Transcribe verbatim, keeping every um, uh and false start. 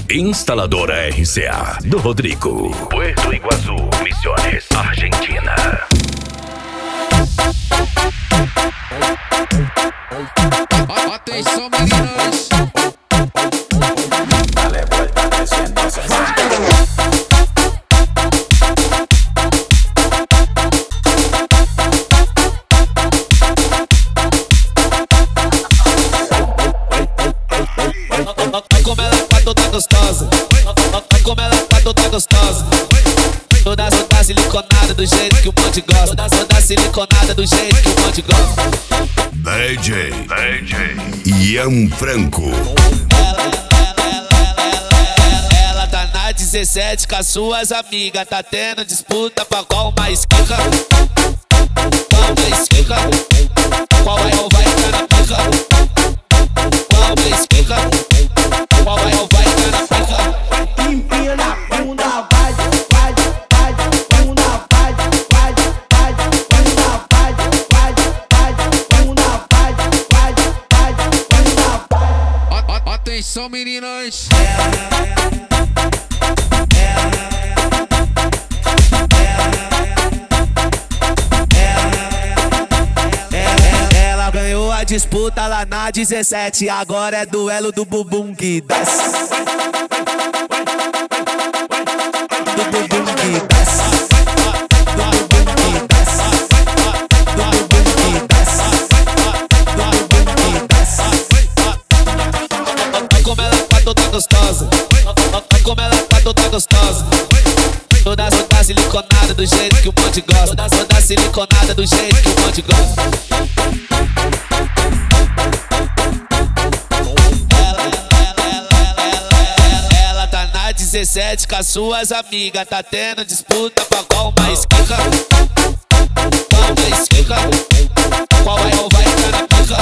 Instaladora R C A do Rodrigo. Puerto Iguazú, Misiones, Argentina. Atenção, meninas. Dale vuelta trescientos sesenta. Vai como ela tá toda gostosa. Vai como ela tá toda gostosa. Toda, toda siliconada do jeito que o monte gosta. Toda, toda siliconada do jeito que o monte gosta. D J, D J Ian Franco. Ela, ela, ela, ela, ela tá na dezessete com as suas amigas. Tá tendo disputa pra qual mais quica. Qual mais quica. Qual vai ou vai entrar na pica. Qual mais quica. Qual vai ou vai entrar na pica. Empina a bunda, vai, vai, vai, bunda, vai, vai, vai, bunda, vai, vai, vai, bunda, vai, vai, vai, bunda, vai. Atenção, meninas. Ela ganhou a disputa lá na dezessete. Agora é duelo do bumbum que desce. Do bumbum que desce. Do bumbum que desce. Do bumbum que desce. Do bumbum que desce. Olha como ela tá toda gostosa. Olha como ela tá toda gostosa. Toda, toda siliconada do jeito que o monte gosta. Toda, toda siliconada do jeito que o monte gosta. Ela, ela, ela, ela, ela tá na dezessete com as suas amigas. Tá tendo disputa pra qual mais quica. Qual mais quica. Qual vai ou vai entrar na pica.